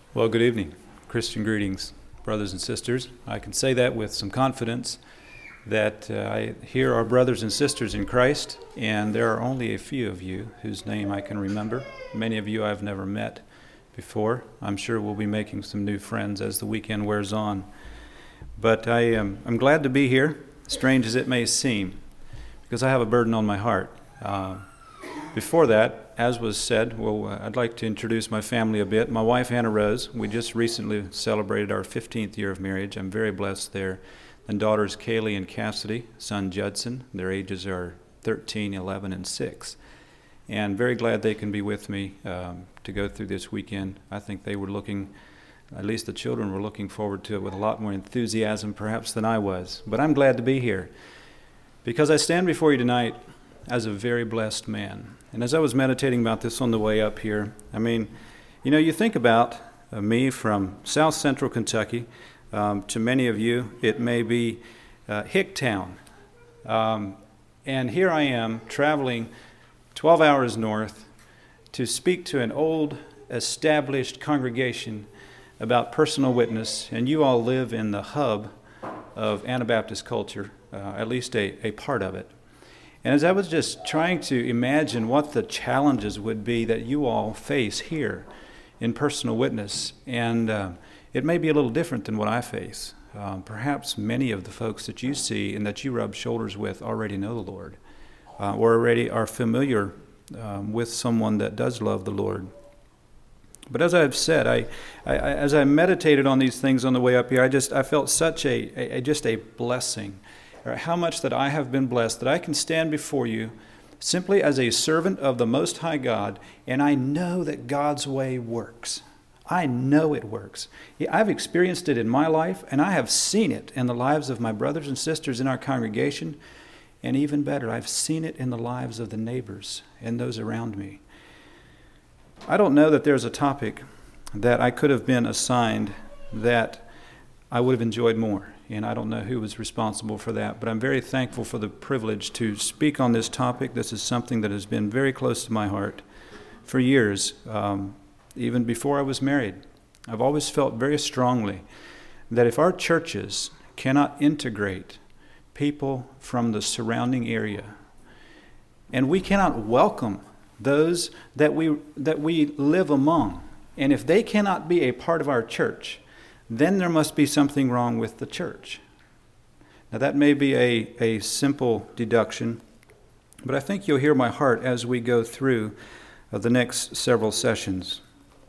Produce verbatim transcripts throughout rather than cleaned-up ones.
Well, good evening. Christian greetings, brothers and sisters. I can say that with some confidence that uh, I hear our brothers and sisters in Christ, and there are only a few of you whose name I can remember. Many of you I've never met before. I'm sure we'll be making some new friends as the weekend wears on. But I am I'm glad to be here, strange as it may seem, because I have a burden on my heart. Uh, Before that, as was said, well, uh, I'd like to introduce my family a bit. My wife, Hannah Rose, we just recently celebrated our fifteenth year of marriage. I'm very blessed there. And daughters Kaylee and Cassidy, son Judson. Their ages are thirteen, eleven, and six. And very glad they can be with me um, to go through this weekend. I think they were looking, at least the children were looking forward to it with a lot more enthusiasm perhaps than I was. But I'm glad to be here because I stand before you tonight as a very blessed man. And as I was meditating about this on the way up here, I mean, you know, you think about uh, me from South Central Kentucky. Um, to many of you, it may be uh, Hicktown. Um, and here I am traveling twelve hours north to speak to an old, established congregation about personal witness. And you all live in the hub of Anabaptist culture, uh, at least a, a part of it. And as I was just trying to imagine what the challenges would be that you all face here in personal witness, and uh, it may be a little different than what I face. Um, perhaps many of the folks that you see and that you rub shoulders with already know the Lord, uh, or already are familiar um, with someone that does love the Lord. But as I've said, I, I, I as I meditated on these things on the way up here, I just I felt such a, a, a just a blessing. Or how much that I have been blessed, that I can stand before you simply as a servant of the Most High God, and I know that God's way works. I know it works. I've experienced it in my life, and I have seen it in the lives of my brothers and sisters in our congregation, and even better, I've seen it in the lives of the neighbors and those around me. I don't know that there's a topic that I could have been assigned that I would have enjoyed more. And I don't know who was responsible for that, but I'm very thankful for the privilege to speak on this topic. This is something that has been very close to my heart for years, um, even before I was married. I've always felt very strongly that if our churches cannot integrate people from the surrounding area, and we cannot welcome those that we that we live among, and if they cannot be a part of our church, then there must be something wrong with the church. Now that may be a, a simple deduction, but I think you'll hear my heart as we go through uh, the next several sessions.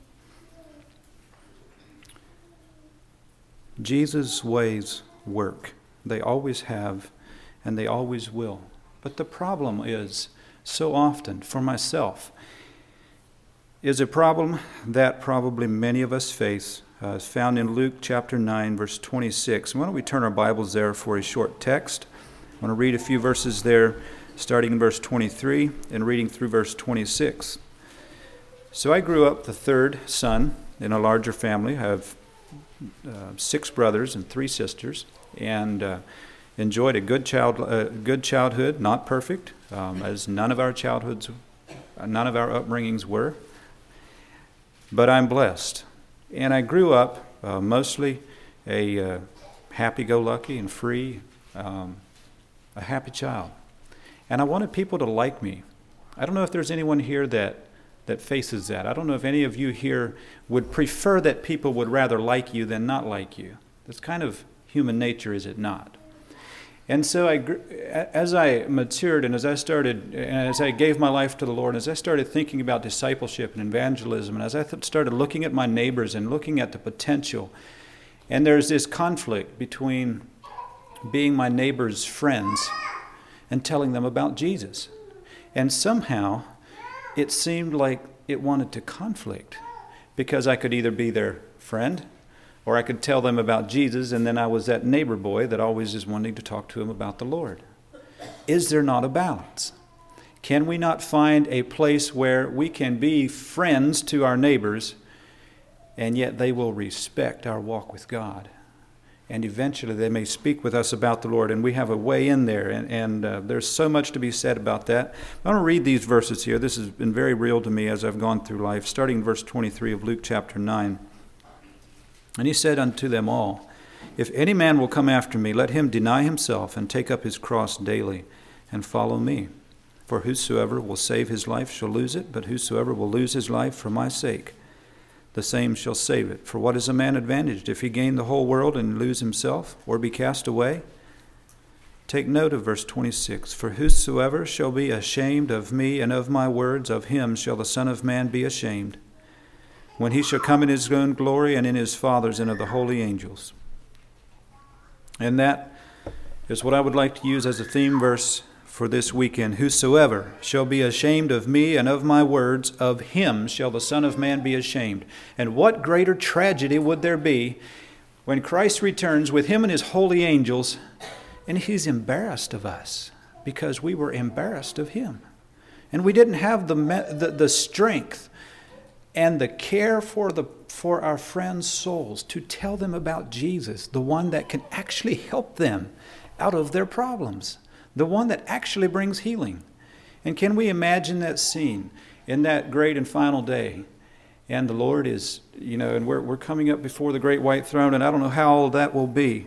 Jesus' ways work. They always have, and they always will. But the problem is, so often, for myself, is a problem that probably many of us face. Uh, it's found in Luke chapter nine, verse twenty-six. Why don't we turn our Bibles there for a short text? I want to read a few verses there, starting in verse twenty-three and reading through verse twenty-six. So I grew up the third son in a larger family. I have uh, six brothers and three sisters, and uh, enjoyed a good child, uh, good childhood, not perfect, um, as none of our childhoods, none of our upbringings were. But I'm blessed. And I grew up uh, mostly a uh, happy-go-lucky and free, um, a happy child. And I wanted people to like me. I don't know if there's anyone here that, that faces that. I don't know if any of you here would prefer that people would rather like you than not like you. That's kind of human nature, is it not? And so I, as I matured and as I started, and as I gave my life to the Lord, as I started thinking about discipleship and evangelism, and as I th- started looking at my neighbors and looking at the potential, and there's this conflict between being my neighbor's friends and telling them about Jesus. And somehow it seemed like it wanted to conflict, because I could either be their friend or I could tell them about Jesus, and then I was that neighbor boy that always is wanting to talk to them about the Lord. Is there not a balance? Can we not find a place where we can be friends to our neighbors, and yet they will respect our walk with God? And eventually they may speak with us about the Lord, and we have a way in there, and, and uh, there's so much to be said about that. I want to read these verses here. This has been very real to me as I've gone through life, starting in verse twenty-three of Luke chapter nine. And he said unto them all, If any man will come after me, let him deny himself and take up his cross daily and follow me. For whosoever will save his life shall lose it, but whosoever will lose his life for my sake, the same shall save it. For what is a man advantaged if he gain the whole world and lose himself, or be cast away? Take note of verse twenty-six. For whosoever shall be ashamed of me and of my words, of him shall the Son of Man be ashamed, when he shall come in his own glory and in his Father's and of the holy angels. And that is what I would like to use as a theme verse for this weekend. Whosoever shall be ashamed of me and of my words, of him shall the Son of Man be ashamed. And what greater tragedy would there be when Christ returns with him and his holy angels, and he's embarrassed of us because we were embarrassed of him. And we didn't have the the, the strength and the care for the for our friends' souls to tell them about Jesus, the one that can actually help them out of their problems, the one that actually brings healing. And can we imagine that scene in that great and final day? And the Lord is, you know, and we're we're coming up before the great white throne, and I don't know how all that will be.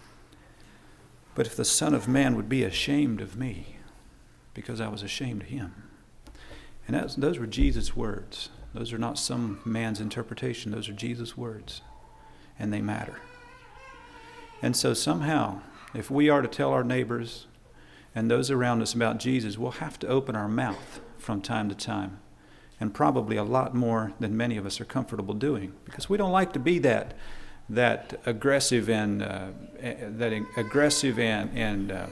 But if the Son of Man would be ashamed of me because I was ashamed of him. And that's, those were Jesus' words. Those are not some man's interpretation. Those are Jesus' words. And they matter. And so somehow, if we are to tell our neighbors and those around us about Jesus, we'll have to open our mouth from time to time. And probably a lot more than many of us are comfortable doing. Because we don't like to be that that aggressive and uh, that aggressive and, and uh,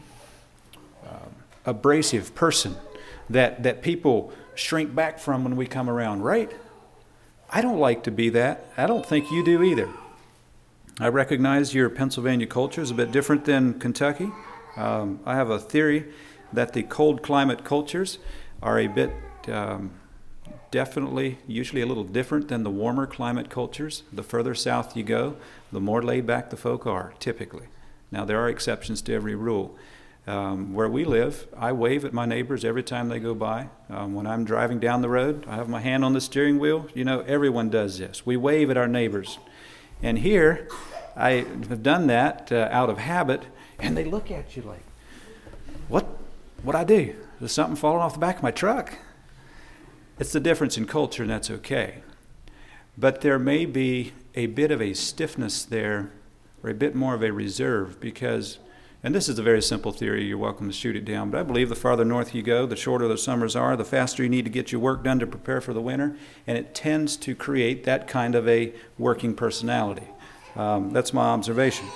uh, abrasive person that, that people shrink back from when we come around, right? I don't like to be that. I don't think you do either. I recognize your Pennsylvania culture is a bit different than Kentucky. Um, I have a theory that the cold climate cultures are a bit um, definitely, usually a little different than the warmer climate cultures. The further south you go, the more laid back the folk are, typically. Now, there are exceptions to every rule. Um, where we live, I wave at my neighbors every time they go by. Um, when I'm driving down the road, I have my hand on the steering wheel. You know, everyone does this. We wave at our neighbors. And here, I have done that uh, out of habit, and they look at you like, what? What'd I do? Is something falling off the back of my truck? It's the difference in culture, and that's okay. But there may be a bit of a stiffness there, or a bit more of a reserve, because, and this is a very simple theory, you're welcome to shoot it down, but I believe the farther north you go, the shorter the summers are, the faster you need to get your work done to prepare for the winter, and it tends to create that kind of a working personality. Um, that's my observation.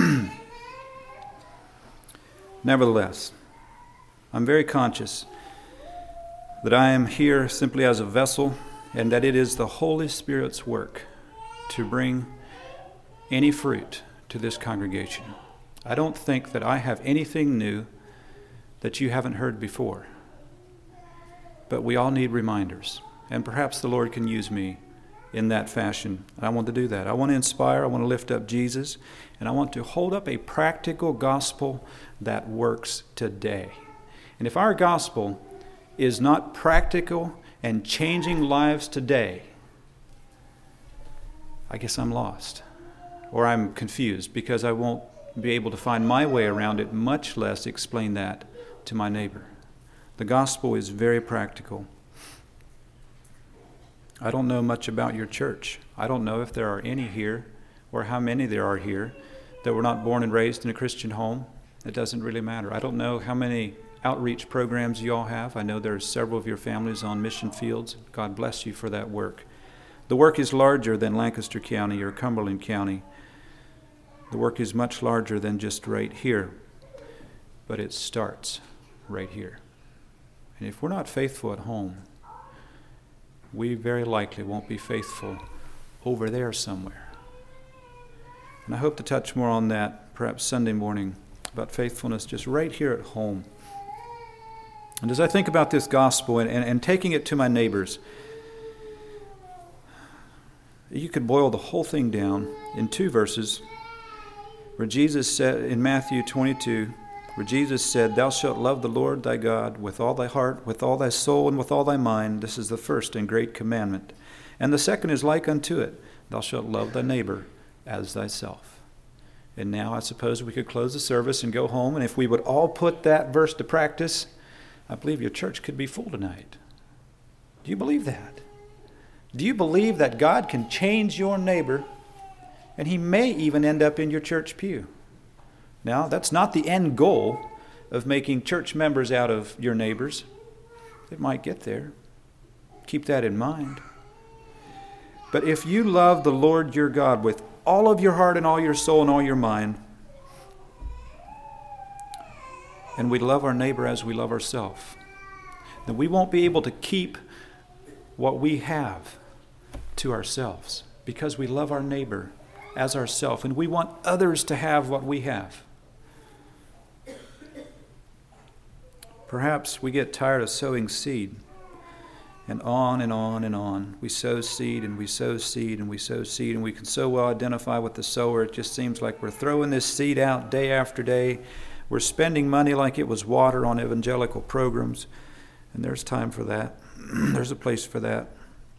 Nevertheless, I'm very conscious that I am here simply as a vessel, and that it is the Holy Spirit's work to bring any fruit to this congregation. I don't think that I have anything new that you haven't heard before. But we all need reminders. And perhaps the Lord can use me in that fashion. I want to do that. I want to inspire. I want to lift up Jesus. And I want to hold up a practical gospel that works today. And if our gospel is not practical and changing lives today, I guess I'm lost. Or I'm confused because I won't be able to find my way around it, much less explain that to my neighbor. The gospel is very practical. I don't know much about your church. I don't know if there are any here or how many there are here that were not born and raised in a Christian home. It doesn't really matter. I don't know how many outreach programs you all have. I know there's several of your families on mission fields. God bless you for that work. The work is larger than Lancaster County or Cumberland County. The work is much larger than just right here, but it starts right here. And if we're not faithful at home, we very likely won't be faithful over there somewhere. And I hope to touch more on that perhaps Sunday morning, about faithfulness just right here at home. And as I think about this gospel and, and, and taking it to my neighbors, you could boil the whole thing down in two verses where Jesus said in Matthew twenty-two, where Jesus said, "Thou shalt love the Lord thy God with all thy heart, with all thy soul, and with all thy mind. This is the first and great commandment. And the second is like unto it. Thou shalt love thy neighbor as thyself. And now I suppose we could close the service and go home, and if we would all put that verse to practice, I believe your church could be full tonight. Do you believe that? Do you believe that God can change your neighbor, and he may even end up in your church pew? Now, that's not the end goal of making church members out of your neighbors. It might get there. Keep that in mind. But if you love the Lord your God with all of your heart and all your soul and all your mind, and we love our neighbor as we love ourselves, then we won't be able to keep what we have to ourselves, because we love our neighbor as ourselves, and we want others to have what we have. Perhaps we get tired of sowing seed, and on and on and on. We sow seed and we sow seed and we sow seed, and we can so well identify with the sower. It just seems like we're throwing this seed out day after day. We're spending money like it was water on evangelical programs, and there's time for that. There's a place for that.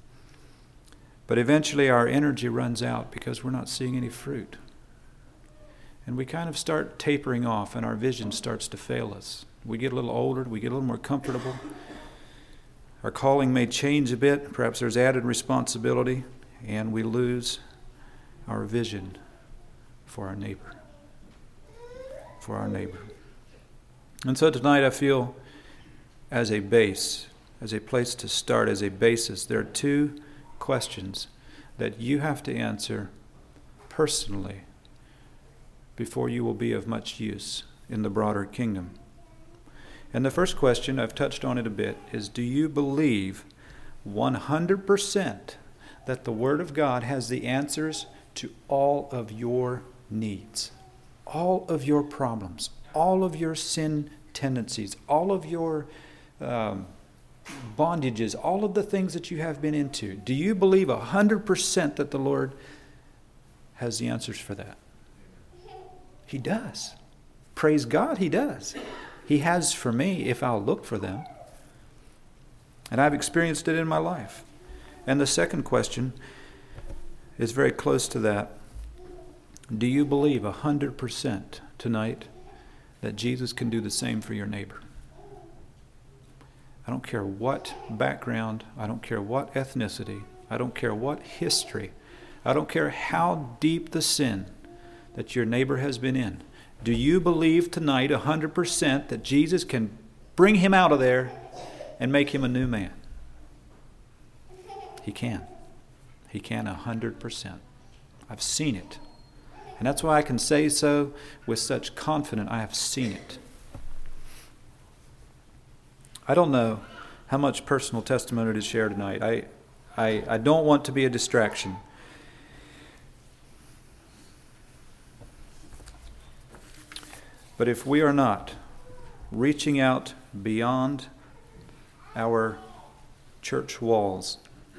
But eventually our energy runs out because we're not seeing any fruit. And we kind of start tapering off, and our vision starts to fail us. We get a little older, we get a little more comfortable. Our calling may change a bit, perhaps there's added responsibility, and we lose our vision for our neighbor. For our neighbor. And so tonight I feel as a base, as a place to start, as a basis, there are two questions that you have to answer personally before you will be of much use in the broader kingdom. And the first question, I've touched on it a bit, is do you believe one hundred percent that the Word of God has the answers to all of your needs, all of your problems, all of your sin tendencies, all of your um, bondages, all of the things that you have been into? Do you believe one hundred percent that the Lord has the answers for that? He does. Praise God, He does. He has for me if I'll look for them. And I've experienced it in my life. And the second question is very close to that. Do you believe one hundred percent tonight that Jesus can do the same for your neighbor? I don't care what background, I don't care what ethnicity, I don't care what history, I don't care how deep the sin that your neighbor has been in. Do you believe tonight one hundred percent that Jesus can bring him out of there and make him a new man? He can. He can one hundred percent. I've seen it. And that's why I can say so with such confidence. I have seen it. I don't know how much personal testimony to share tonight. I, I, I don't want to be a distraction. But if we are not reaching out beyond our church walls,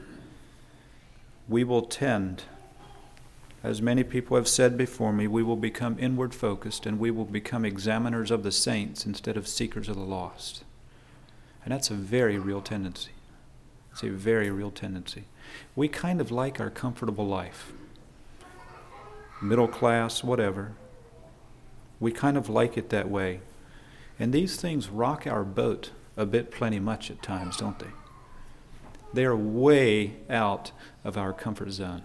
we will tend, as many people have said before me, we will become inward focused, and we will become examiners of the saints instead of seekers of the lost. And that's a very real tendency. It's a very real tendency. We kind of like our comfortable life. Middle class, whatever. We kind of like it that way. And these things rock our boat a bit plenty much at times, don't they? They are way out of our comfort zone.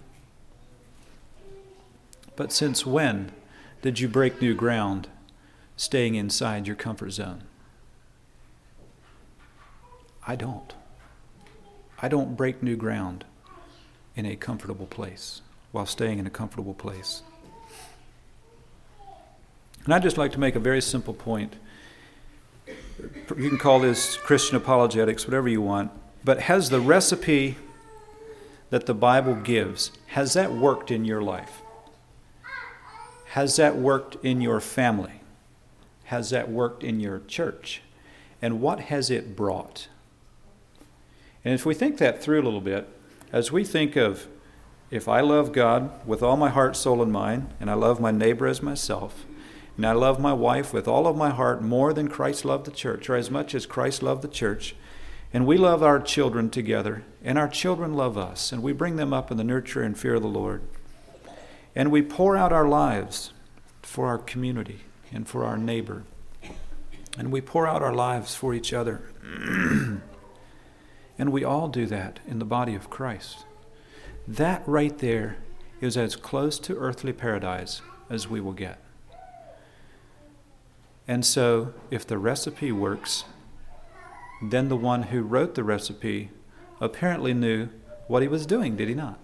But since when did you break new ground staying inside your comfort zone? I don't. I don't break new ground in a comfortable place while staying in a comfortable place. And I'd just like to make a very simple point. You can call this Christian apologetics, whatever you want, but has the recipe that the Bible gives, has that worked in your life? Has that worked in your family? Has that worked in your church? And what has it brought? And if we think that through a little bit, as we think of, if I love God with all my heart, soul, and mind, and I love my neighbor as myself, and I love my wife with all of my heart more than Christ loved the church, or as much as Christ loved the church, and we love our children together, and our children love us, and we bring them up in the nurture and fear of the Lord. And we pour out our lives for our community and for our neighbor. And we pour out our lives for each other. And we all do that in the body of Christ. That right there is as close to earthly paradise as we will get. And so, if the recipe works, then the one who wrote the recipe apparently knew what he was doing, did he not?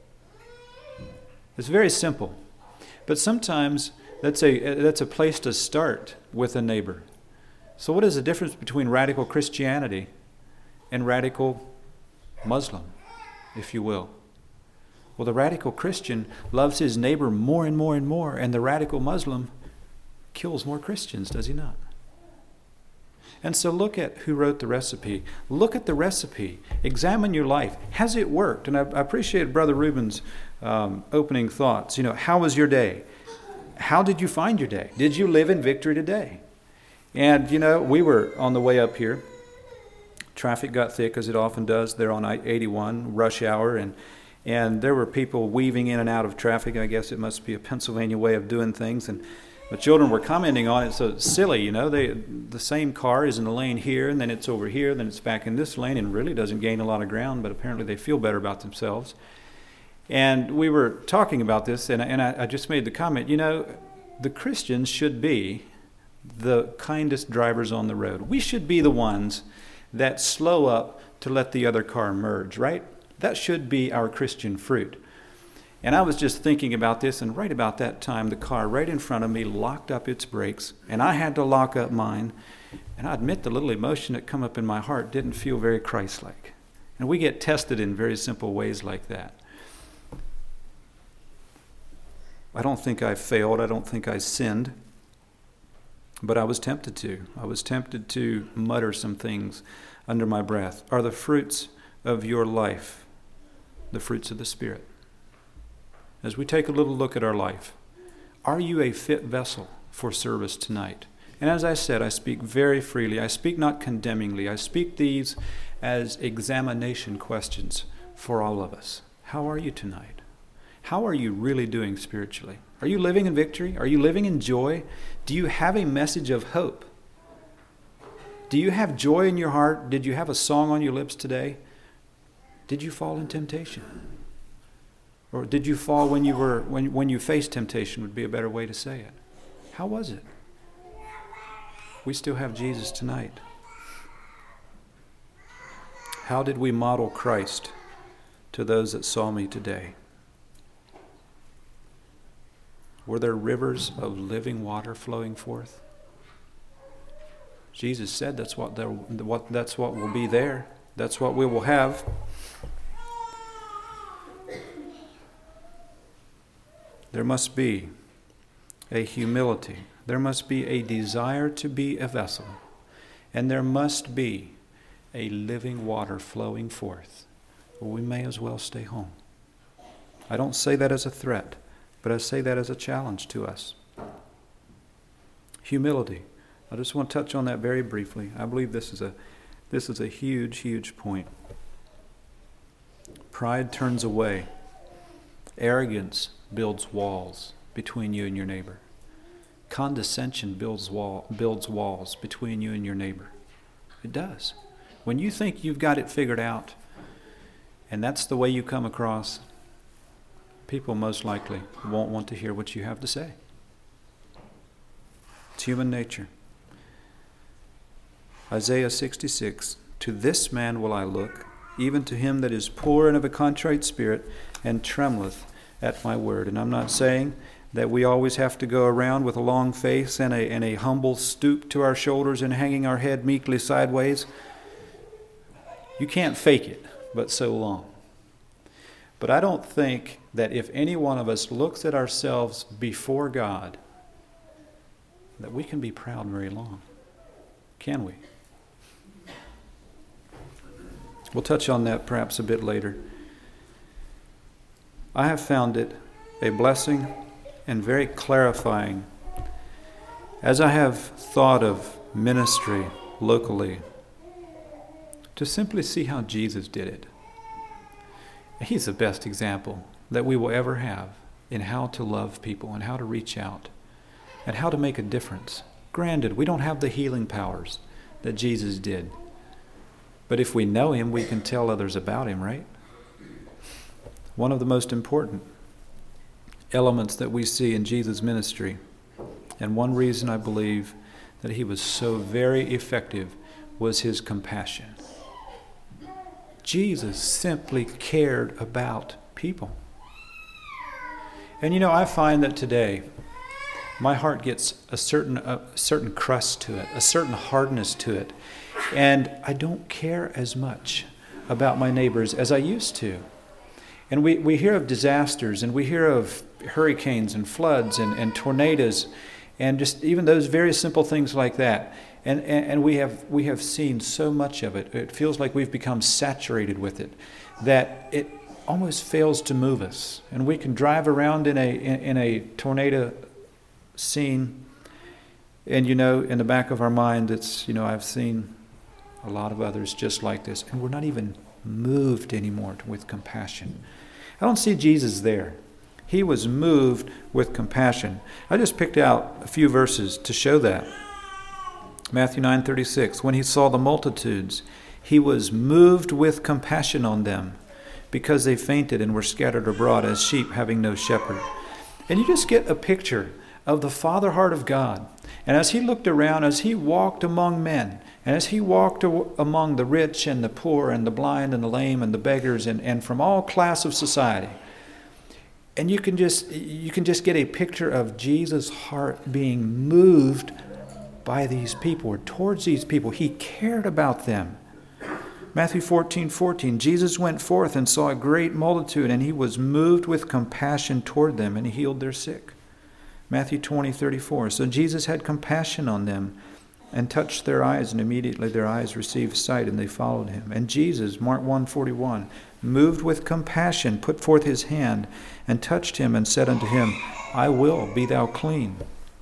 It's very simple. But sometimes that's a that's a place to start with a neighbor. So what is the difference between radical Christianity and radical Muslim, if you will? Well, the radical Christian loves his neighbor more and more and more, and the radical Muslim kills more Christians, does he not? And so look at who wrote the recipe. Look at the recipe. Examine your life. Has it worked? And I, I appreciate Brother Reuben's um, opening thoughts. You know, how was your day? How did you find your day? Did you live in victory today? And, you know, we were on the way up here. Traffic got thick, as it often does. They're on I eighty-one, rush hour, and and there were people weaving in and out of traffic. I guess it must be a Pennsylvania way of doing things. And the children were commenting on it. So it's silly, you know. They the same car is in the lane here, and then it's over here, then it's back in this lane, and really doesn't gain a lot of ground. But apparently they feel better about themselves. And we were talking about this, and, and I, I just made the comment, you know, the Christians should be the kindest drivers on the road. We should be the ones that slow up to let the other car merge, right? That should be our Christian fruit. And I was just thinking about this, and right about that time, the car right in front of me locked up its brakes, and I had to lock up mine. And I admit the little emotion that come up in my heart didn't feel very Christ-like. And we get tested in very simple ways like that. I don't think I failed. I don't think I sinned. But I was tempted to. I was tempted to mutter some things under my breath. Are the fruits of your life the fruits of the Spirit? As we take a little look at our life, are you a fit vessel for service tonight? And as I said, I speak very freely. I speak not condemningly. I speak these as examination questions for all of us. How are you tonight? How are you really doing spiritually? Are you living in victory? Are you living in joy? Do you have a message of hope? Do you have joy in your heart? Did you have a song on your lips today? Did you fall in temptation? Or did you fall when you were when, when you faced temptation would be a better way to say it. How was it? We still have Jesus tonight. How did we model Christ to those that saw me today? Were there rivers of living water flowing forth? Jesus said that's what there, what that's what will be there. That's what we will have. There must be a humility. There must be a desire to be a vessel. And there must be a living water flowing forth. Or we may as well stay home. I don't say that as a threat, but I say that as a challenge to us. Humility. I just want to touch on that very briefly. I believe this is a this is a huge, huge point. Pride turns away. Arrogance builds walls between you and your neighbor. Condescension builds wall builds walls between you and your neighbor. It does. When you think you've got it figured out, and that's the way you come across, people most likely won't want to hear what you have to say. It's human nature. Isaiah sixty-six, to this man will I look, even to him that is poor and of a contrite spirit, and trembleth at my word. And I'm not saying that we always have to go around with a long face and a, and a humble stoop to our shoulders and hanging our head meekly sideways. You can't fake it, but so long. But I don't think that if any one of us looks at ourselves before God, that we can be proud very long. Can we? We'll touch on that perhaps a bit later. I have found it a blessing and very clarifying as I have thought of ministry locally to simply see how Jesus did it. He's the best example that we will ever have. in how to love people and how to reach out and how to make a difference. Granted, we don't have the healing powers that Jesus did. But if we know him, we can tell others about him, right? One of the most important elements that we see in Jesus' ministry, and one reason I believe that he was so very effective, was his compassion. Jesus simply cared about people. And you know, I find that today, my heart gets a certain a certain crust to it, a certain hardness to it. And I don't care as much about my neighbors as I used to. And we, we hear of disasters, and we hear of hurricanes and floods and, and tornadoes, and just even those very simple things like that. And, and, and we have we have seen so much of it. It feels like we've become saturated with it, that it almost fails to move us. And we can drive around in a in, in a tornado scene, and you know, in the back of our mind, it's, you know, I've seen a lot of others just like this, and we're not even moved anymore with compassion. I don't see Jesus there. He was moved with compassion. I just picked out a few verses to show that. Matthew nine thirty-six, when he saw the multitudes, he was moved with compassion on them, because they fainted and were scattered abroad as sheep having no shepherd. And you just get a picture of the Father heart of God. And as he looked around, as he walked among men, and as he walked among the rich and the poor and the blind and the lame and the beggars and, and from all class of society, and you can just you can just get a picture of Jesus' heart being moved by these people or towards these people. He cared about them. Matthew fourteen fourteen, Jesus went forth and saw a great multitude, and he was moved with compassion toward them, and he healed their sick. Matthew twenty thirty-four, so Jesus had compassion on them and touched their eyes, and immediately their eyes received sight, and they followed him. And Jesus, Mark one forty-one, moved with compassion, put forth his hand and touched him and said unto him, I will, be thou clean.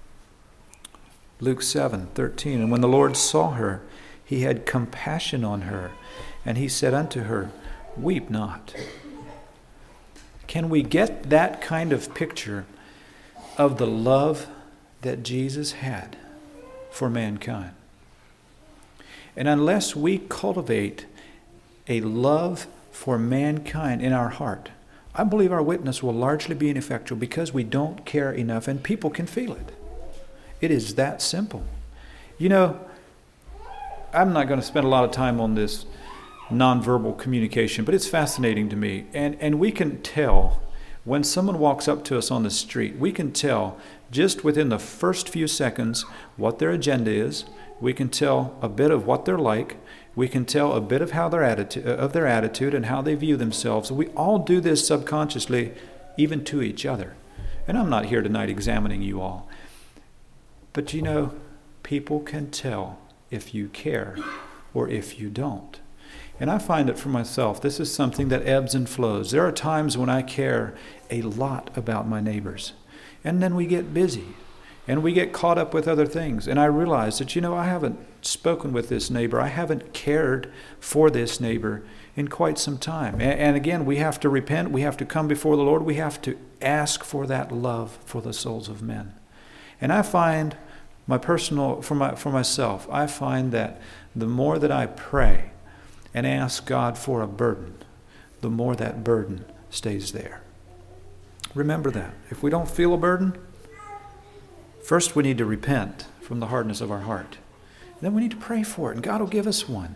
Luke seven thirteen, and when the Lord saw her, he had compassion on her, and he said unto her, weep not. Can we get that kind of picture of the love that Jesus had for mankind? And unless we cultivate a love for mankind in our heart, I believe our witness will largely be ineffectual, because we don't care enough, and people can feel it. It is that simple. You know, I'm not going to spend a lot of time on this nonverbal communication, but it's fascinating to me. And, and we can tell when someone walks up to us on the street, we can tell just within the first few seconds what their agenda is. We can tell a bit of what they're like. We can tell a bit of how their attitude, of their attitude and how they view themselves. We all do this subconsciously, even to each other. And I'm not here tonight examining you all. But you know, people can tell if you care or if you don't. And I find that for myself, this is something that ebbs and flows. There are times when I care a lot about my neighbors. And then we get busy. And we get caught up with other things. And I realize that, you know, I haven't spoken with this neighbor. I haven't cared for this neighbor in quite some time. And, and again, we have to repent. We have to come before the Lord. We have to ask for that love for the souls of men. And I find my personal, for my for myself, I find that the more that I pray and ask God for a burden, the more that burden stays there. Remember that. If we don't feel a burden, first we need to repent from the hardness of our heart. Then we need to pray for it, and God will give us one.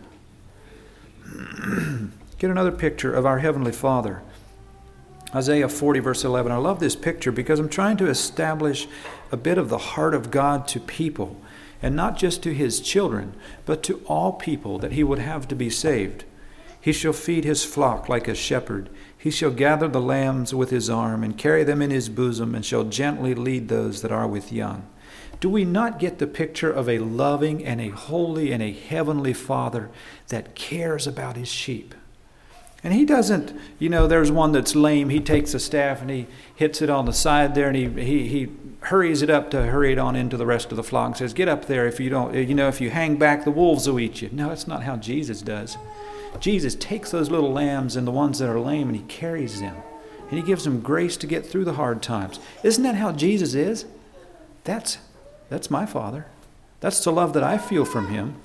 Get another picture of our Heavenly Father. Isaiah forty, verse eleven. I love this picture because I'm trying to establish a bit of the heart of God to people, and not just to his children, but to all people that he would have to be saved. He shall feed his flock like a shepherd. He shall gather the lambs with his arm and carry them in his bosom, and shall gently lead those that are with young. Do we not get the picture of a loving and a holy and a heavenly Father that cares about his sheep? And he doesn't, you know, there's one that's lame. He takes a staff and he hits it on the side there, and he he, he hurries it up to hurry it on into the rest of the flock and says, get up there. If you don't, you know, if you hang back, the wolves will eat you. No, that's not how Jesus does. Jesus takes those little lambs and the ones that are lame, and he carries them And he gives them grace to get through the hard times. Isn't that how Jesus is? That's, that's my Father. That's the love that I feel from him.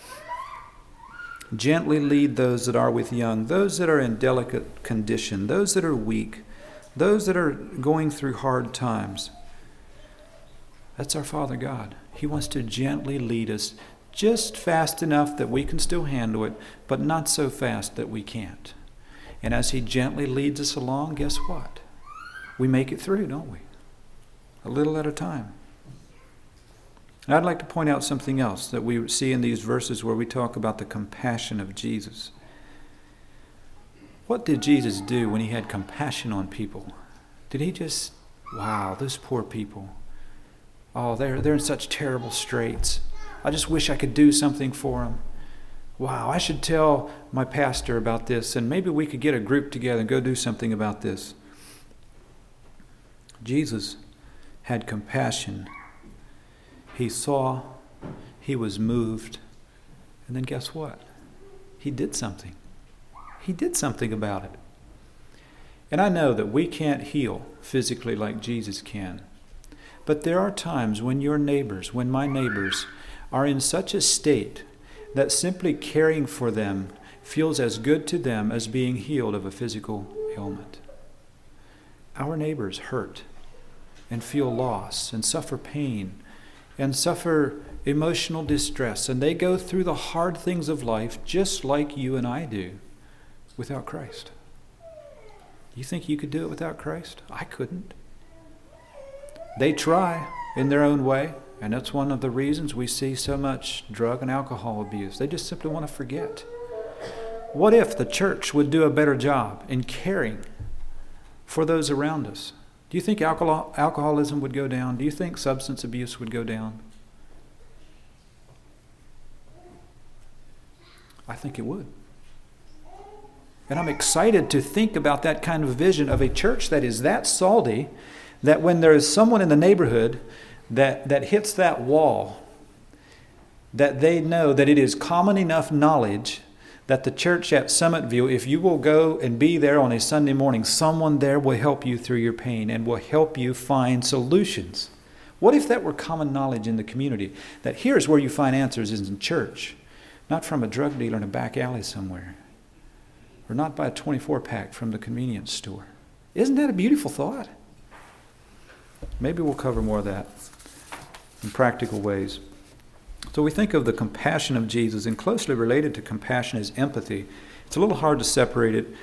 Gently lead those that are with young, those that are in delicate condition, those that are weak, those that are going through hard times. That's our Father God. He wants to gently lead us, just fast enough that we can still handle it, but not so fast that we can't. And as he gently leads us along, guess what? We make it through, don't we? A little at a time. And I'd like to point out something else that we see in these verses where we talk about the compassion of Jesus. What did Jesus do when he had compassion on people? Did he just, wow, those poor people. Oh, they're, they're in such terrible straits. I just wish I could do something for them. Wow, I should tell my pastor about this, and maybe we could get a group together and go do something about this. Jesus had compassion. He saw, he was moved, and then guess what? He did something. He did something about it. And I know that we can't heal physically like Jesus can. But there are times when your neighbors, when my neighbors, are in such a state that simply caring for them feels as good to them as being healed of a physical ailment. Our neighbors hurt and feel loss and suffer pain and suffer emotional distress, and they go through the hard things of life just like you and I do without Christ. You think you could do it without Christ? I couldn't. They try in their own way, and that's one of the reasons we see so much drug and alcohol abuse. They just simply want to forget. What if the church would do a better job in caring for those around us? Do you think alcohol, alcoholism would go down? Do you think substance abuse would go down? I think it would. And I'm excited to think about that kind of vision of a church that is that salty that when there is someone in the neighborhood that, that hits that wall, that they know that it is common enough knowledge that the church at Summit View, if you will go and be there on a Sunday morning, someone there will help you through your pain and will help you find solutions. What if that were common knowledge in the community? That here's where you find answers is in church, not from a drug dealer in a back alley somewhere, or not by a twenty-four pack from the convenience store. Isn't that a beautiful thought? Maybe we'll cover more of that in practical ways. So we think of the compassion of Jesus, and closely related to compassion is empathy. It's a little hard to separate it.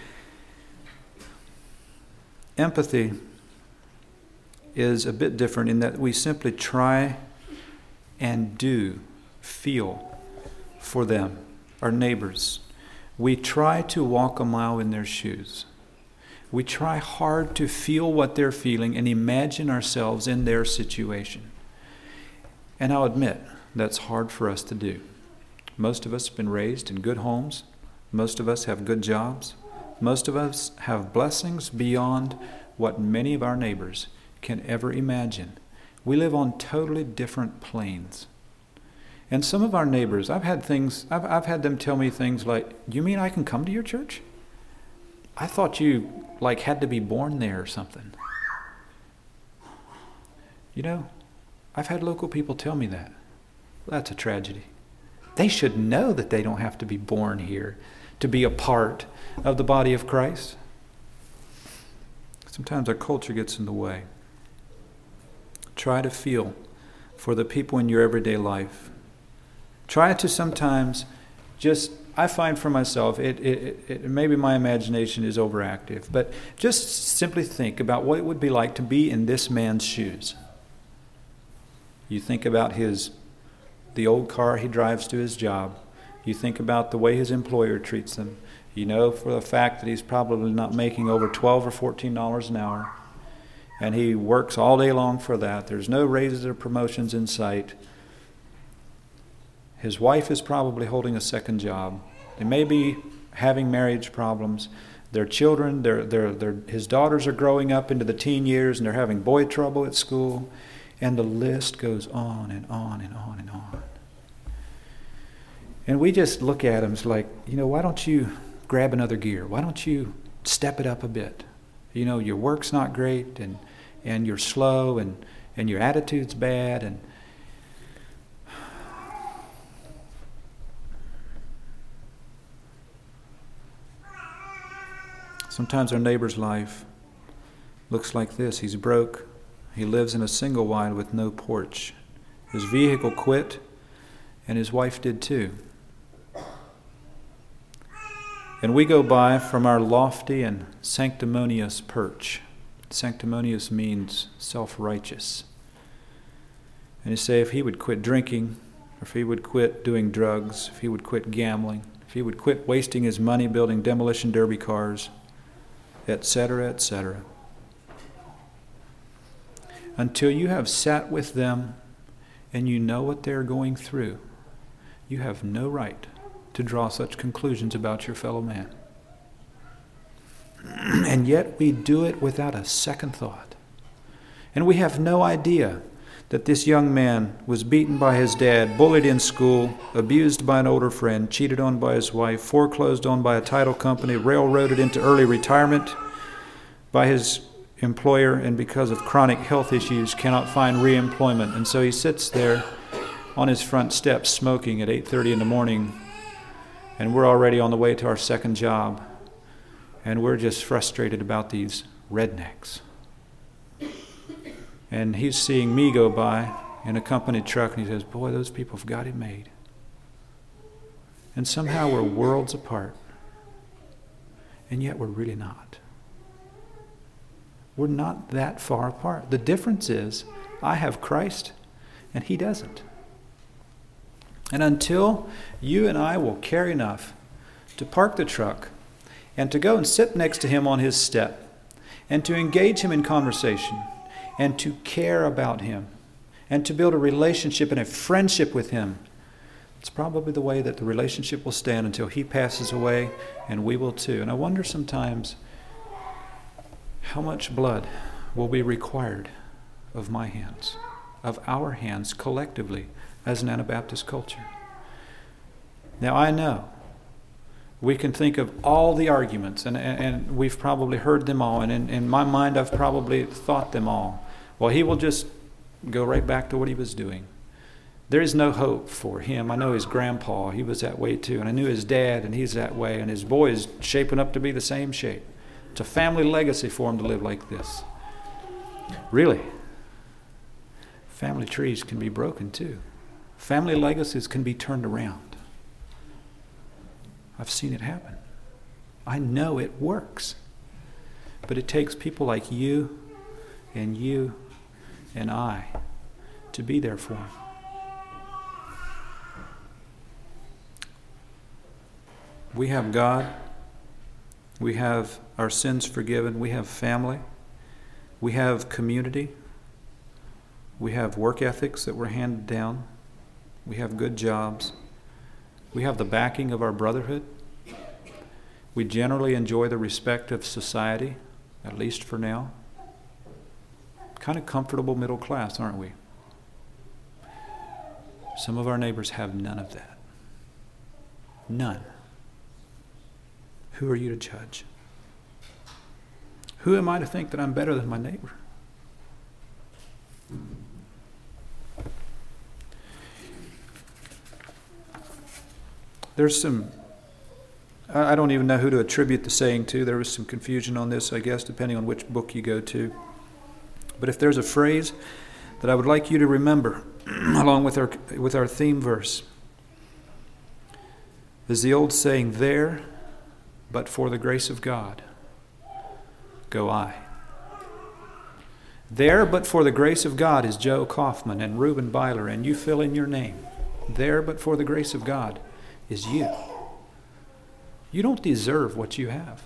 Empathy is a bit different in that we simply try and do feel for them, our neighbors. We try to walk a mile in their shoes. We try hard to feel what they're feeling and imagine ourselves in their situation. And I'll admit, that's hard for us to do. Most of us have been raised in good homes. Most of us have good jobs. Most of us have blessings beyond what many of our neighbors can ever imagine. We live on totally different planes. And some of our neighbors, I've had things, I've, I've had them tell me things like, you mean I can come to your church? I thought you like had to be born there or something. You know, I've had local people tell me that. That's a tragedy. They should know that they don't have to be born here to be a part of the body of Christ. Sometimes our culture gets in the way. Try to feel for the people in your everyday life. Try to sometimes just, I find for myself, it, it, it maybe my imagination is overactive, but just simply think about what it would be like to be in this man's shoes. You think about his the old car he drives to his job. You think about the way his employer treats him. You know for the fact that he's probably not making over twelve or fourteen dollars an hour. And he works all day long for that. There's no raises or promotions in sight. His wife is probably holding a second job. They may be having marriage problems. Their children, their, their, their, his daughters are growing up into the teen years and they're having boy trouble at school. And the list goes on and on and on and on. And we just look at him as like, you know, why don't you grab another gear? Why don't you step it up a bit You know, your work's not great, and, and you're slow, and, and your attitude's bad, and sometimes our neighbor's life looks like this. He's broke. He lives in a single wide with no porch. His vehicle quit, and his wife did too. And we go by from our lofty and sanctimonious perch. Sanctimonious means self-righteous. And you say, if he would quit drinking, or if he would quit doing drugs, if he would quit gambling, if he would quit wasting his money building demolition derby cars, et cetera, et cetera. Until you have sat with them and you know what they're going through, you have no right to draw such conclusions about your fellow man. And yet we do it without a second thought. And we have no idea that this young man was beaten by his dad, bullied in school, abused by an older friend, cheated on by his wife, foreclosed on by a title company, railroaded into early retirement by his employer, and because of chronic health issues cannot find re-employment. And so he sits there on his front steps smoking at eight thirty in the morning, and we're already on the way to our second job, and we're just frustrated about these rednecks. And he's seeing me go by in a company truck, and he says, boy, those people have got it made. And somehow we're worlds apart, and yet we're really not. We're not that far apart. The difference is I have Christ and he doesn't. And until you and I will care enough to park the truck and to go and sit next to him on his step and to engage him in conversation and to care about him and to build a relationship and a friendship with him, it's probably the way that the relationship will stand until he passes away, and we will too. And I wonder sometimes, how much blood will be required of my hands, of our hands collectively as an Anabaptist culture? Now I know we can think of all the arguments, and, and, and we've probably heard them all, and in, in my mind I've probably thought them all. Well, he will just go right back to what he was doing. There is no hope for him. I know his grandpa, he was that way too, and I knew his dad, and he's that way, and his boy is shaping up to be the same shape. It's a family legacy for him to live like this. Really, family trees can be broken too. Family legacies can be turned around. I've seen it happen. I know it works. But it takes people like you and you and I to be there for them. We have God. We have our sins forgiven. We have family. We have community. We have work ethics that were handed down. We have good jobs. We have the backing of our brotherhood. We generally enjoy the respect of society, at least for now. Kind of comfortable middle class, aren't we? Some of our neighbors have none of that. None. Who are you to judge? Who am I to think that I'm better than my neighbor? There's some, I don't even know who to attribute the saying to. There was some confusion on this, I guess, depending on which book you go to. But if there's a phrase that I would like you to remember, along with our with our theme verse, is the old saying, there, but for the grace of God, go I. There, but for the grace of God, is Joe Kaufman and Reuben Byler, and you fill in your name. There, but for the grace of God, is you. You don't deserve what you have.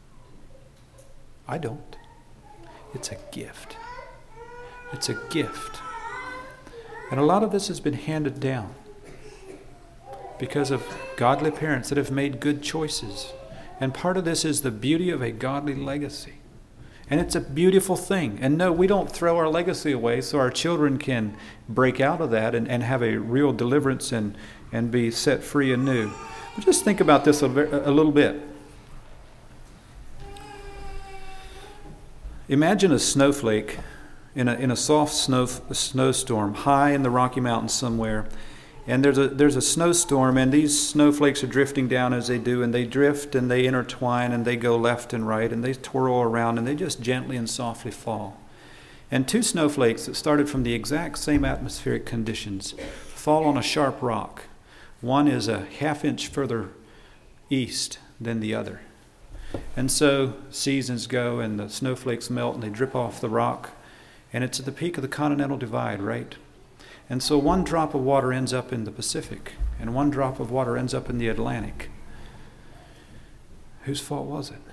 I don't. It's a gift. It's a gift. And a lot of this has been handed down because of godly parents that have made good choices. And part of this is the beauty of a godly legacy. And it's a beautiful thing. And no, we don't throw our legacy away so our children can break out of that and, and have a real deliverance and, and be set free and new. But just think about this a, a little bit. Imagine a snowflake in a in a soft snow snowstorm high in the Rocky Mountains somewhere, and there's a there's a snowstorm, and these snowflakes are drifting down as they do, and they drift and they intertwine and they go left and right and they twirl around and they just gently and softly fall. And two snowflakes that started from the exact same atmospheric conditions fall on a sharp rock. One is a half inch further east than the other. And so seasons go and the snowflakes melt and they drip off the rock, and it's at the peak of the Continental Divide, right? And so one drop of water ends up in the Pacific and one drop of water ends up in the Atlantic. Whose fault was it?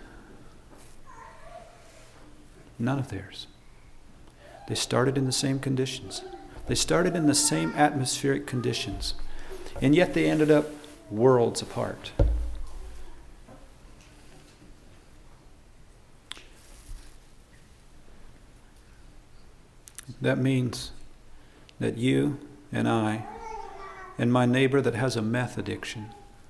None of theirs. They started in the same conditions. They started in the same atmospheric conditions. And yet they ended up worlds apart. That means that you and I and my neighbor that has a meth addiction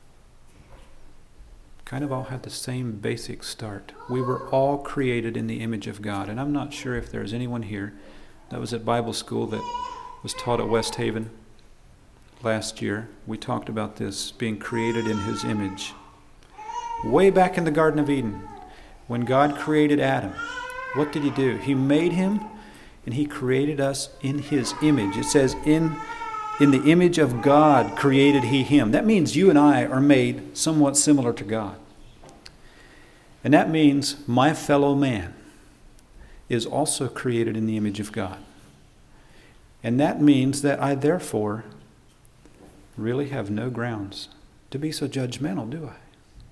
kind of all had the same basic start. We were all created in the image of God. And I'm not sure if there's anyone here that was at Bible school that was taught at West Haven last year. We talked about this, being created in His image. Way back in the Garden of Eden, when God created Adam, what did He do? He made him and He created us in His image. It says, in, in the image of God created He him. That means you and I are made somewhat similar to God. And that means my fellow man is also created in the image of God. And that means that I therefore really have no grounds to be so judgmental, do I?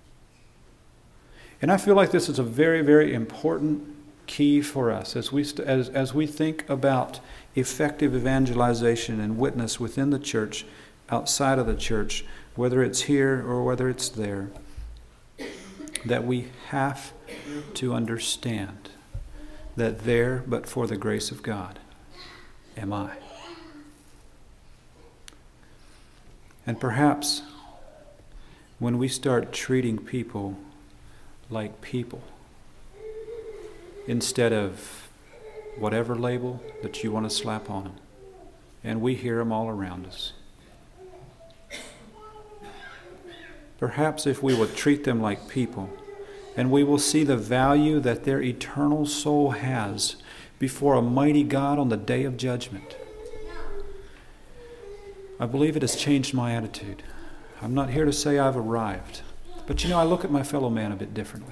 And I feel like this is a very, very important key for us as we st- as as we think about effective evangelization and witness within the church, outside of the church, whether it's here or whether it's there, that we have to understand that there, but for the grace of God, am I. And perhaps when we start treating people like people, instead of whatever label that you want to slap on them. And we hear them all around us. Perhaps if we would treat them like people, and we will see the value that their eternal soul has before a mighty God on the day of judgment. I believe it has changed my attitude. I'm not here to say I've arrived, but you know, I look at my fellow man a bit differently.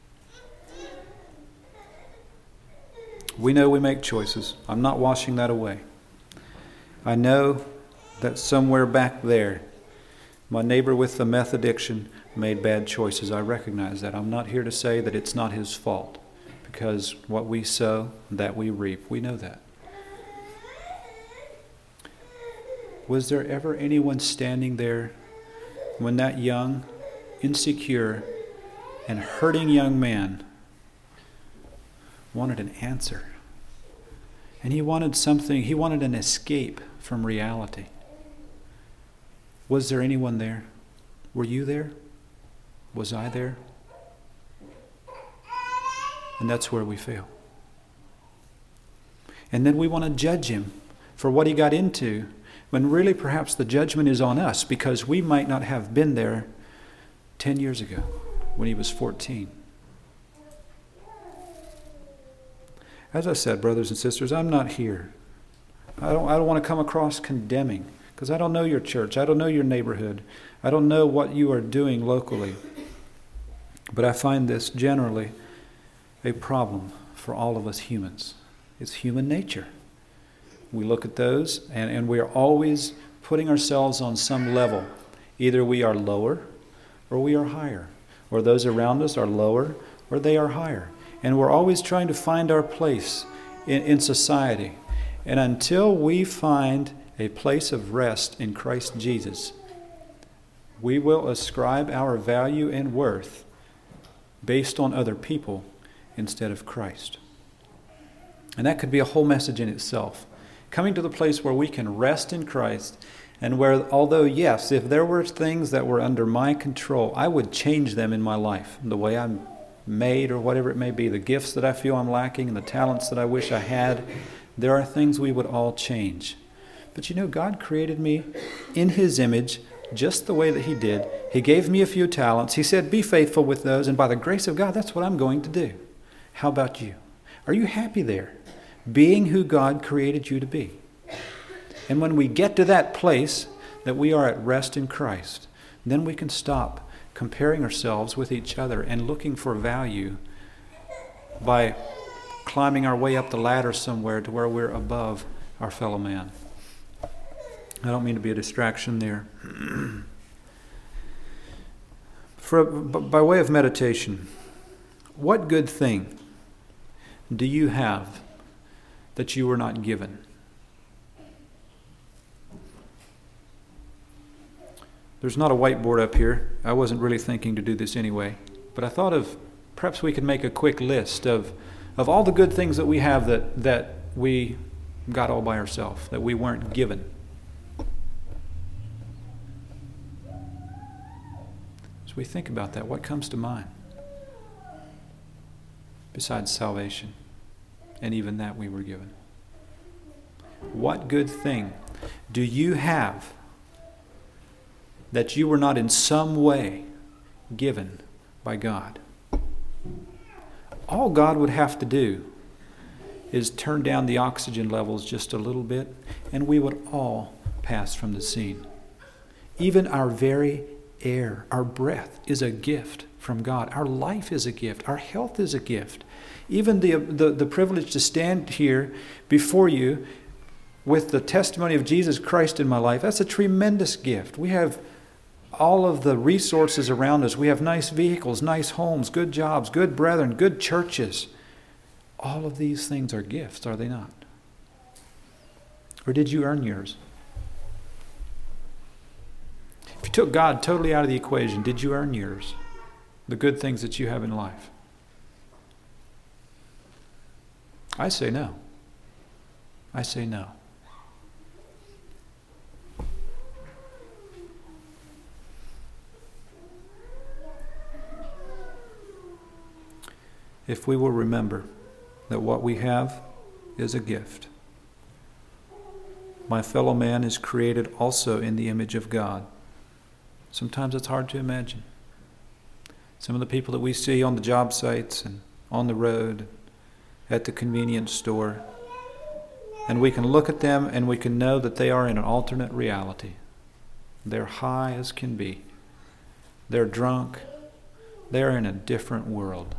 We know we make choices. I'm not washing that away. I know that somewhere back there, my neighbor with the meth addiction made bad choices. I recognize that. I'm not here to say that it's not his fault, because what we sow, that we reap. We know that. Was there ever anyone standing there when that young, insecure, and hurting young man wanted an answer? And he wanted something, he wanted an escape from reality. Was there anyone there? Were you there? Was I there? And that's where we fail. And then we want to judge him for what he got into, when really perhaps the judgment is on us, because we might not have been there ten years ago when he was fourteen. As I said, brothers and sisters, I'm not here. I don't, I don't want to come across condemning, because I don't know your church. I don't know your neighborhood. I don't know what you are doing locally. But I find this generally a problem for all of us humans. It's human nature. We look at those, and, and we are always putting ourselves on some level. Either we are lower or we are higher, or those around us are lower or they are higher. And we're always trying to find our place in, in society. And until we find a place of rest in Christ Jesus, we will ascribe our value and worth based on other people instead of Christ. And that could be a whole message in itself. Coming to the place where we can rest in Christ, and where, although, yes, if there were things that were under my control, I would change them in my life, the way I'm made or whatever it may be, the gifts that I feel I'm lacking and the talents that I wish I had, there are things we would all change. But you know, God created me in His image just the way that He did. He gave me a few talents. He said, be faithful with those, and by the grace of God, that's what I'm going to do. How about you? Are you happy there, being who God created you to be? And when we get to that place that we are at rest in Christ, then we can stop comparing ourselves with each other and looking for value by climbing our way up the ladder somewhere to where we're above our fellow man. I don't mean to be a distraction there. For, by way of meditation, what good thing do you have that you were not given? There's not a whiteboard up here. I wasn't really thinking to do this anyway. But I thought of perhaps we could make a quick list of, of all the good things that we have that, that we got all by ourselves, that we weren't given. As we think about that, what comes to mind? Besides salvation, and even that we were given. What good thing do you have that you were not in some way given by God? All God would have to do is turn down the oxygen levels just a little bit, and we would all pass from the scene. Even our very air, our breath is a gift from God. Our life is a gift. Our health is a gift. Even the, the, the privilege to stand here before you with the testimony of Jesus Christ in my life, that's a tremendous gift. We have all of the resources around us. We have nice vehicles, nice homes, good jobs, good brethren, good churches. All of these things are gifts, are they not? Or did you earn yours? If you took God totally out of the equation, did you earn yours? The good things that you have in life? I say no. I say no. If we will remember that what we have is a gift. My fellow man is created also in the image of God. Sometimes it's hard to imagine. Some of the people that we see on the job sites and on the road, at the convenience store, and we can look at them and we can know that they are in an alternate reality. They're high as can be. They're drunk. They're in a different world.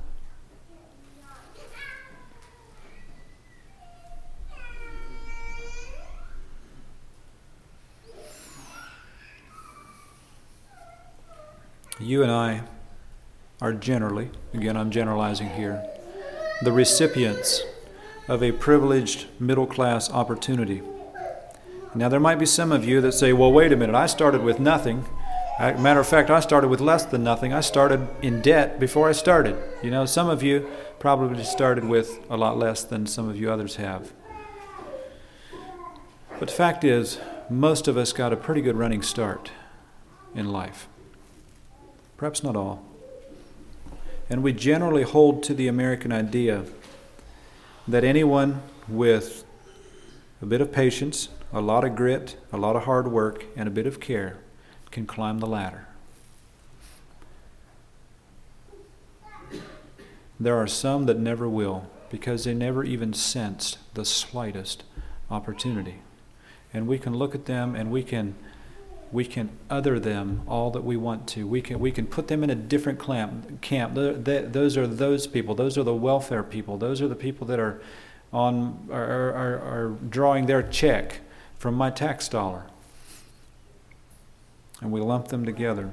You and I are generally, again I'm generalizing here, the recipients of a privileged middle-class opportunity. Now there might be some of you that say, well, wait a minute, I started with nothing. Matter of fact, I started with less than nothing. I started in debt before I started. You know, some of you probably started with a lot less than some of you others have. But the fact is, most of us got a pretty good running start in life. Perhaps not all. And we generally hold to the American idea that anyone with a bit of patience, a lot of grit, a lot of hard work, and a bit of care can climb the ladder. There are some that never will, because they never even sensed the slightest opportunity. And we can look at them and we can we can other them all that we want to. We can we can put them in a different camp. camp. Those are those people. Those are the welfare people. Those are the people that are on are, are, are drawing their check from my tax dollar. And we lump them together.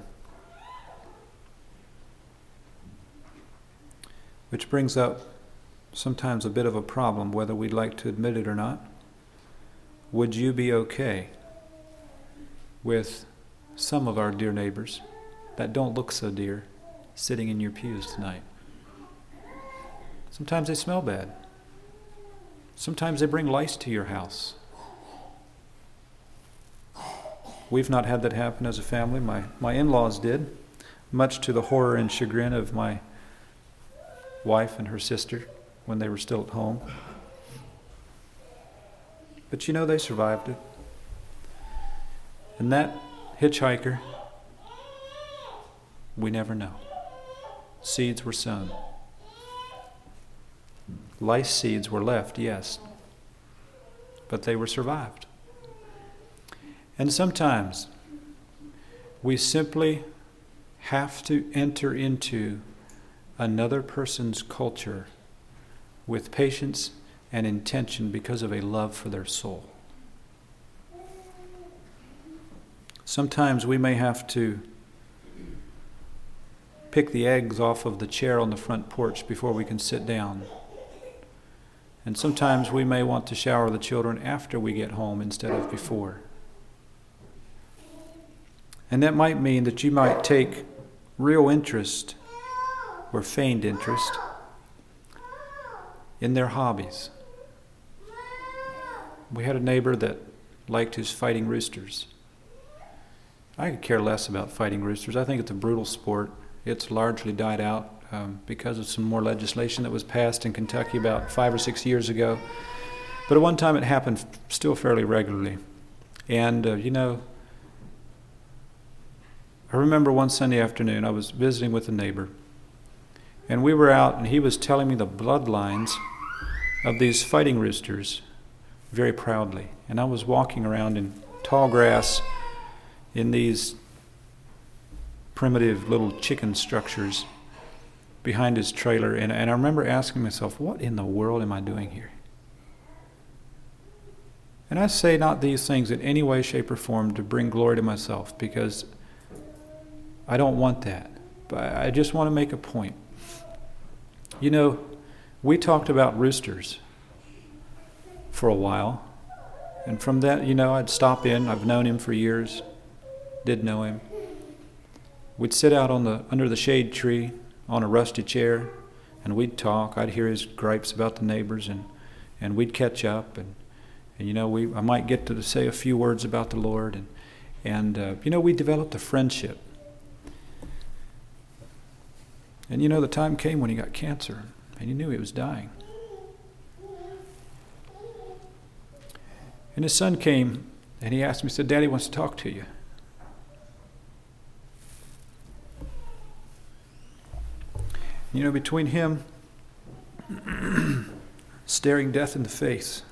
Which brings up sometimes a bit of a problem, whether we'd like to admit it or not. Would you be okay with some of our dear neighbors that don't look so dear sitting in your pews tonight? Sometimes they smell bad. Sometimes they bring lice to your house. We've not had that happen as a family. My, my in-laws did, much to the horror and chagrin of my wife and her sister when they were still at home. But you know, they survived it. And that hitchhiker, we never know. Seeds were sown. Lice seeds were left, yes, but they were survived. And sometimes we simply have to enter into another person's culture with patience and intention because of a love for their soul. Sometimes we may have to pick the eggs off of the chair on the front porch before we can sit down. And sometimes we may want to shower the children after we get home instead of before. And that might mean that you might take real interest or feigned interest in their hobbies. We had a neighbor that liked his fighting roosters. I could care less about fighting roosters. I think it's a brutal sport. It's largely died out um, because of some more legislation that was passed in Kentucky about five or six years ago. But at one time it happened still fairly regularly. And, uh, you know, I remember one Sunday afternoon I was visiting with a neighbor. And we were out and he was telling me the bloodlines of these fighting roosters very proudly. And I was walking around in tall grass in these primitive little chicken structures behind his trailer. And, and I remember asking myself, what in the world am I doing here? And I say not these things in any way, shape, or form to bring glory to myself, because I don't want that. But I just want to make a point. You know, we talked about roosters for a while. And from that, you know, I'd stop in. I've known him for years. Did know him. We'd sit out on the under the shade tree on a rusty chair, and we'd talk. I'd hear his gripes about the neighbors, and, and we'd catch up. And, and you know, we I might get to say a few words about the Lord. And, and uh, you know, we developed a friendship. And you know, the time came when he got cancer, and he knew he was dying. And his son came, and he asked me, he said, Daddy wants to talk to you. You know, between him staring death in the face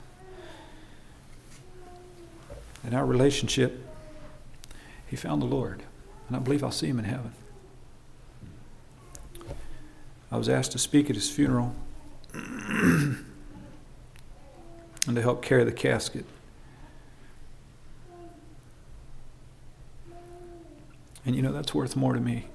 and our relationship, he found the Lord. And I believe I'll see him in heaven. I was asked to speak at his funeral and to help carry the casket. And you know, that's worth more to me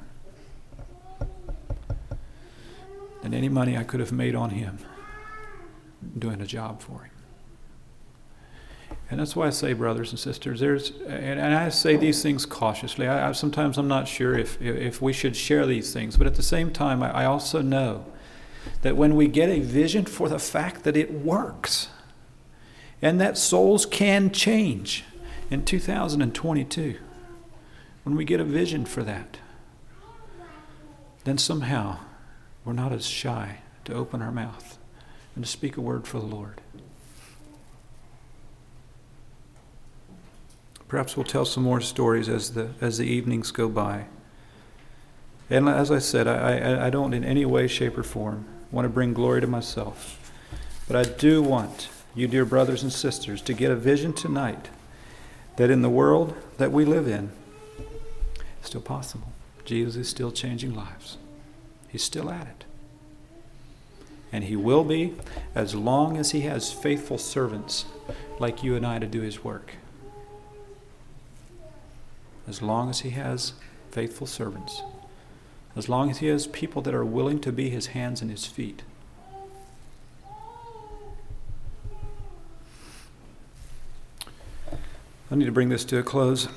than any money I could have made on him doing a job for him. And that's why I say, brothers and sisters, there's, and, and I say these things cautiously. I, I, sometimes I'm not sure if, if we should share these things, but at the same time, I, I also know that when we get a vision for the fact that it works and that souls can change in two thousand twenty-two, when we get a vision for that, then somehow we're not as shy to open our mouth and to speak a word for the Lord. Perhaps we'll tell some more stories as the as the evenings go by. And as I said, I, I, I don't in any way, shape, or form want to bring glory to myself. But I do want you, dear brothers and sisters, to get a vision tonight that in the world that we live in, it's still possible. Jesus is still changing lives. He's still at it. And he will be as long as he has faithful servants like you and I to do his work. As long as he has faithful servants. As long as he has people that are willing to be his hands and his feet. I need to bring this to a close.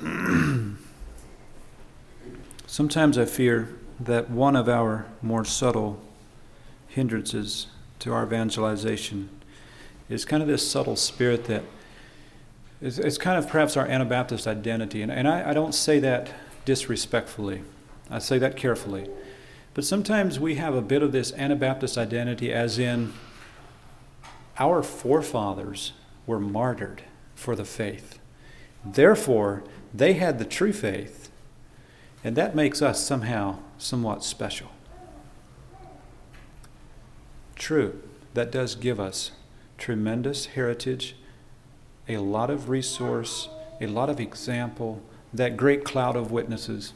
Sometimes I fear that one of our more subtle hindrances to our evangelization is kind of this subtle spirit that is it's kind of perhaps our Anabaptist identity. And, and I, I don't say that disrespectfully. I say that carefully. But sometimes we have a bit of this Anabaptist identity, as in our forefathers were martyred for the faith. Therefore, they had the true faith, and that makes us somehow somewhat special. True, that does give us tremendous heritage, a lot of resource, a lot of example, that great cloud of witnesses.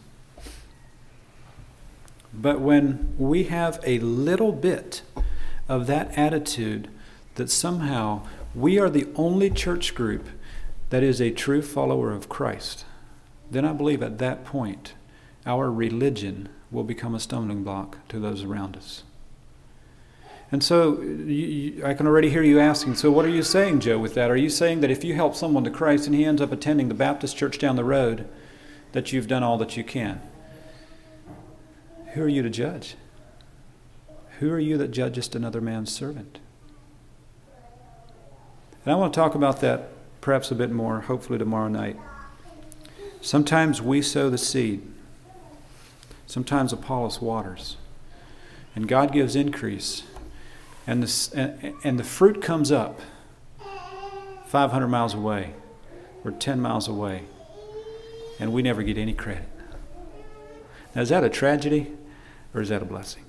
But when we have a little bit of that attitude that somehow we are the only church group that is a true follower of Christ, then I believe at that point our religion will become a stumbling block to those around us. And so you, you, I can already hear you asking, so what are you saying, Joe, with that? Are you saying that if you help someone to Christ and he ends up attending the Baptist church down the road, that you've done all that you can? Who are you to judge? Who are you that judgest another man's servant? And I want to talk about that perhaps a bit more, hopefully tomorrow night. Sometimes we sow the seed. Sometimes Apollos waters. And God gives increase. And the, and, and the fruit comes up five hundred miles away or ten miles away. And we never get any credit. Now, is that a tragedy or is that a blessing?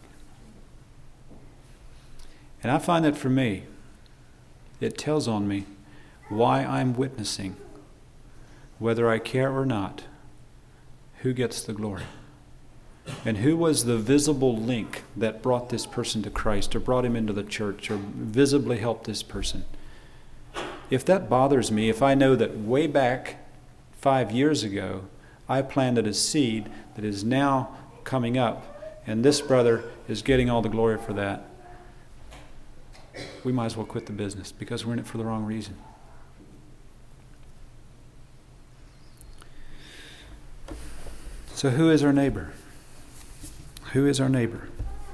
And I find that for me, it tells on me why I'm witnessing, whether I care or not, who gets the glory. And who was the visible link that brought this person to Christ or brought him into the church or visibly helped this person? If that bothers me, if I know that way back five years ago, I planted a seed that is now coming up and this brother is getting all the glory for that, we might as well quit the business because we're in it for the wrong reason. So who is our neighbor? Who is our neighbor?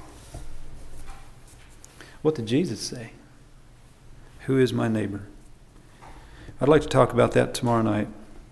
What did Jesus say? Who is my neighbor? I'd like to talk about that tomorrow night.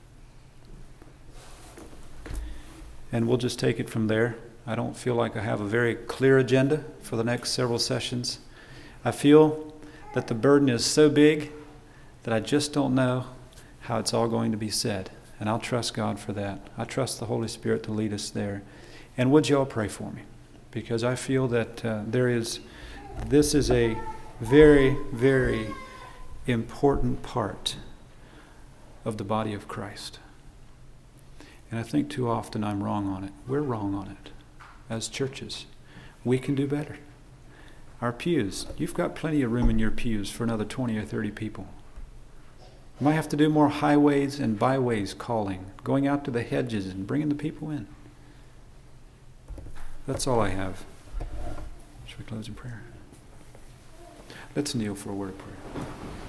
And we'll just take it from there. I don't feel like I have a very clear agenda for the next several sessions. I feel that the burden is so big that I just don't know how it's all going to be said. And I'll trust God for that. I trust the Holy Spirit to lead us there. And would you all pray for me? Because I feel that uh, there is, this is a very, very important part of the body of Christ. And I think too often I'm wrong on it. We're wrong on it as churches. We can do better. Our pews, you've got plenty of room in your pews for another twenty or thirty people. You might have to do more highways and byways calling, going out to the hedges and bringing the people in. That's all I have. Should we close in prayer? Let's kneel for a word of prayer.